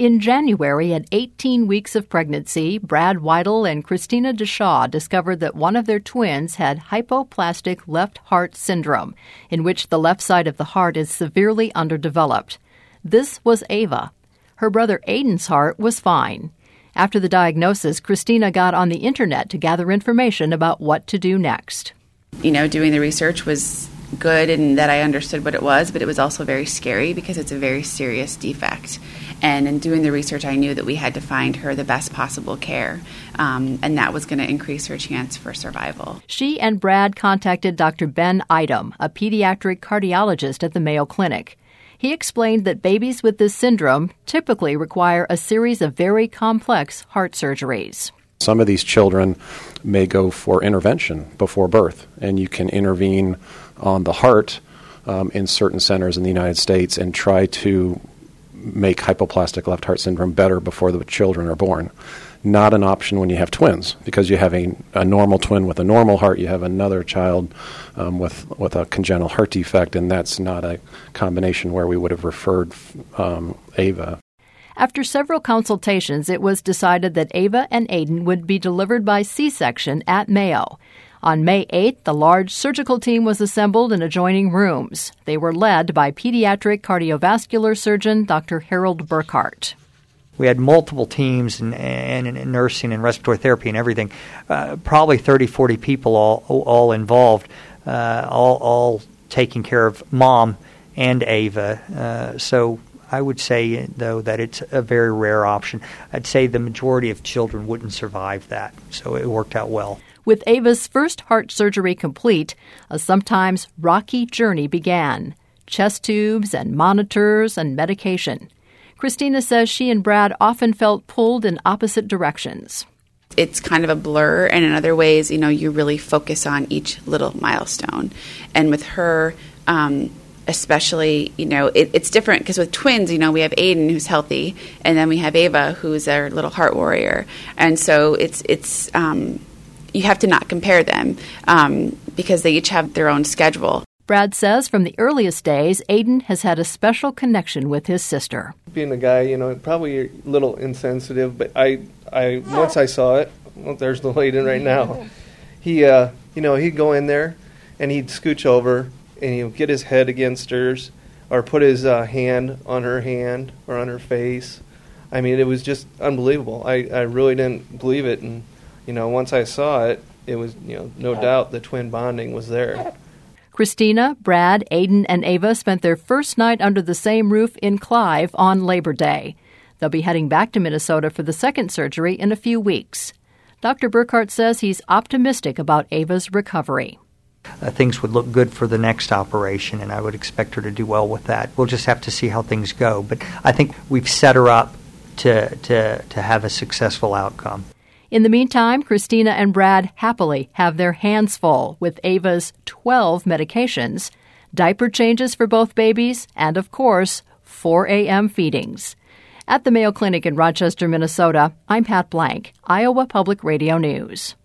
In January, at 18 weeks of pregnancy, Brad Weidel and Christina DeShaw discovered that one of their twins had hypoplastic left heart syndrome, in which the left side of the heart is severely underdeveloped. This was Ava. Her brother Aiden's heart was fine. After the diagnosis, Christina got on the internet to gather information about what to do next. Doing the research was good in that I understood what it was, but it was also very scary because it's a very serious defect. And in doing the research, I knew that we had to find her the best possible care, and that was going to increase her chance for survival. She and Brad contacted Dr. Ben Idem, a pediatric cardiologist at the Mayo Clinic. He explained that babies with this syndrome typically require a series of very complex heart surgeries. Some of these children may go for intervention before birth, and you can intervene on the heart in certain centers in the United States and try to make hypoplastic left heart syndrome better before the children are born. Not an option when you have twins, because you have a normal twin with a normal heart, you have another child with a congenital heart defect, and that's not a combination where we would have referred Ava. After several consultations, it was decided that Ava and Aiden would be delivered by C-section at Mayo. On May 8th, the large surgical team was assembled in adjoining rooms. They were led by pediatric cardiovascular surgeon Dr. Harold Burkhart. We had multiple teams and nursing and respiratory therapy and everything, probably 30, 40 people all involved, all taking care of Mom and Ava. So I would say, though, that it's a very rare option. I'd say the majority of children wouldn't survive that, so it worked out well. With Ava's first heart surgery complete, a sometimes rocky journey began. Chest tubes and monitors and medication. Christina says she and Brad often felt pulled in opposite directions. It's kind of a blur, and in other ways, you really focus on each little milestone. And with her, especially, it's different because with twins, we have Aiden who's healthy, and then we have Ava who's our little heart warrior. And so it's you have to not compare them because they each have their own schedule. Brad says from the earliest days, Aiden has had a special connection with his sister. Being a guy, probably a little insensitive, but I once I saw it, well, there's the Aiden right now. He, he'd go in there and he'd scooch over and he'd get his head against hers or put his hand on her face. I mean, it was just unbelievable. I really didn't believe it, and once I saw it, it was no doubt the twin bonding was there. Christina, Brad, Aiden, and Ava spent their first night under the same roof in Clive on Labor Day. They'll be heading back to Minnesota for the second surgery in a few weeks. Dr. Burkhart says he's optimistic about Ava's recovery. Things would look good for the next operation, and I would expect her to do well with that. We'll just have to see how things go. But I think we've set her up to have a successful outcome. In the meantime, Christina and Brad happily have their hands full with Ava's 12 medications, diaper changes for both babies, and, of course, 4 a.m. feedings. At the Mayo Clinic in Rochester, Minnesota, I'm Pat Blank, Iowa Public Radio News.